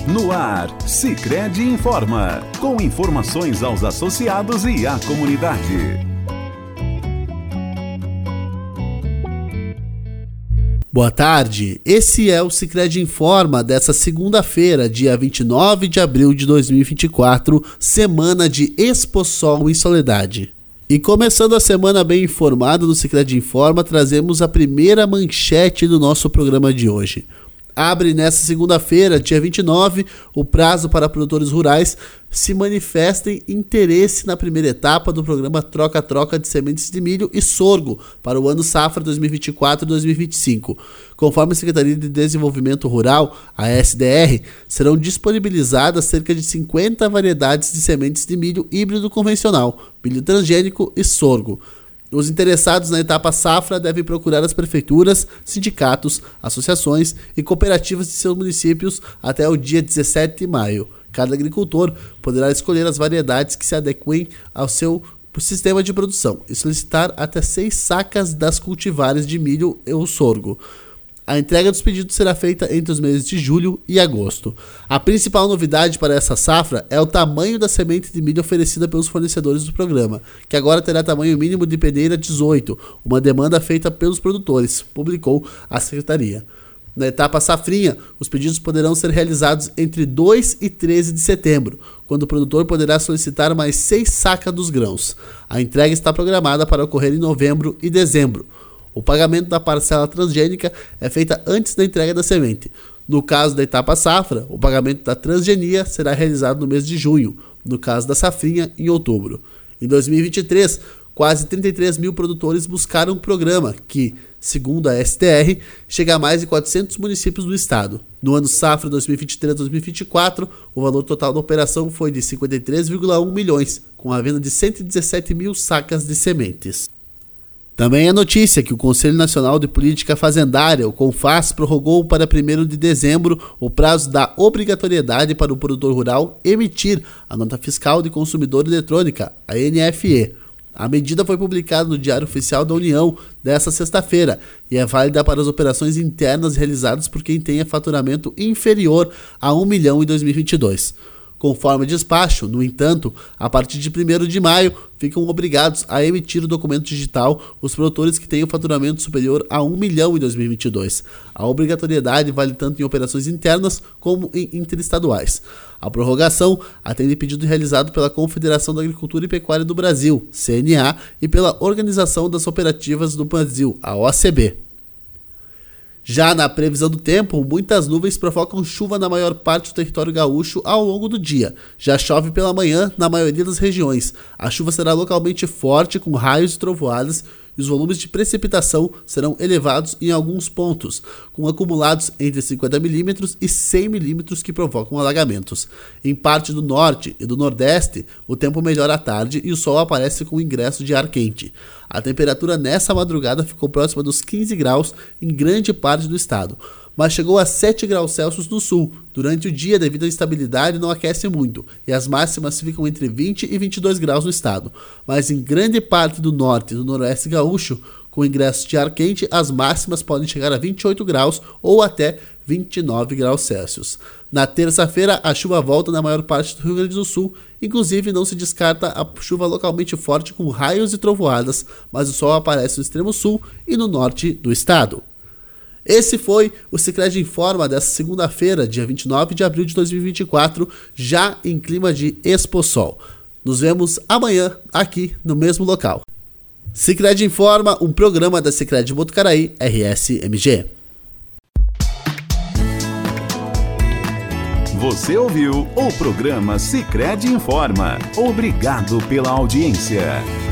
No ar, Sicredi Informa, com informações aos associados e à comunidade. Boa tarde, esse é o Sicredi Informa dessa segunda-feira, dia 29 de abril de 2024, semana de Exposol em Soledade. E começando a semana bem informada do Sicredi Informa, trazemos a primeira manchete do nosso programa de hoje. Abre nesta segunda-feira, dia 29, o prazo para produtores rurais se manifestem interesse na primeira etapa do programa Troca-Troca de Sementes de Milho e Sorgo para o ano safra 2024-2025. Conforme a Secretaria de Desenvolvimento Rural, a SDR, serão disponibilizadas cerca de 50 variedades de sementes de milho híbrido convencional, milho transgênico e sorgo. Os interessados na etapa safra devem procurar as prefeituras, sindicatos, associações e cooperativas de seus municípios até o dia 17 de maio. Cada agricultor poderá escolher as variedades que se adequem ao seu sistema de produção e solicitar até 6 sacas das cultivares de milho ou sorgo. A entrega dos pedidos será feita entre os meses de julho e agosto. A principal novidade para essa safra é o tamanho da semente de milho oferecida pelos fornecedores do programa, que agora terá tamanho mínimo de peneira 18, uma demanda feita pelos produtores, publicou a Secretaria. Na etapa safrinha, os pedidos poderão ser realizados entre 2 e 13 de setembro, quando o produtor poderá solicitar mais 6 sacas dos grãos. A entrega está programada para ocorrer em novembro e dezembro. O pagamento da parcela transgênica é feita antes da entrega da semente. No caso da etapa safra, o pagamento da transgenia será realizado no mês de junho, no caso da safrinha, em outubro. Em 2023, quase 33 mil produtores buscaram o programa, que, segundo a STR, chega a mais de 400 municípios do estado. No ano safra 2023-2024, o valor total da operação foi de 53,1 milhões, com a venda de 117 mil sacas de sementes. Também é notícia que o Conselho Nacional de Política Fazendária, o CONFAS, prorrogou para 1º de dezembro o prazo da obrigatoriedade para o produtor rural emitir a nota fiscal de consumidor eletrônica, a NFE. A medida foi publicada no Diário Oficial da União desta sexta-feira e é válida para as operações internas realizadas por quem tenha faturamento inferior a 1 milhão em 2022. Conforme despacho, no entanto, a partir de 1º de maio, ficam obrigados a emitir o documento digital os produtores que tenham faturamento superior a 1 milhão em 2022. A obrigatoriedade vale tanto em operações internas como em interestaduais. A prorrogação atende pedido realizado pela Confederação da Agricultura e Pecuária do Brasil, CNA, e pela Organização das Cooperativas do Brasil, a OCB. Já na previsão do tempo, muitas nuvens provocam chuva na maior parte do território gaúcho ao longo do dia. Já chove pela manhã na maioria das regiões. A chuva será localmente forte, com raios e trovoadas, e os volumes de precipitação serão elevados em alguns pontos, com acumulados entre 50 milímetros e 100 milímetros que provocam alagamentos. Em parte do norte e do nordeste, o tempo melhora à tarde e o sol aparece com o ingresso de ar quente. A temperatura nessa madrugada ficou próxima dos 15 graus em grande parte do estado, mas chegou a 7 graus Celsius no sul. Durante o dia, devido à instabilidade, não aquece muito, e as máximas ficam entre 20 e 22 graus no estado. Mas em grande parte do norte e do noroeste gaúcho, com ingresso de ar quente, as máximas podem chegar a 28 graus ou até 29 graus Celsius. Na terça-feira, a chuva volta na maior parte do Rio Grande do Sul, inclusive não se descarta a chuva localmente forte com raios e trovoadas, mas o sol aparece no extremo sul e no norte do estado. Esse foi o Sicredi Informa dessa segunda-feira, dia 29 de abril de 2024, já em clima de Exposol. Nos vemos amanhã aqui no mesmo local. Sicredi Informa, um programa da Sicredi Botucaraí, RS-MG. Você ouviu o programa Sicredi Informa. Obrigado pela audiência.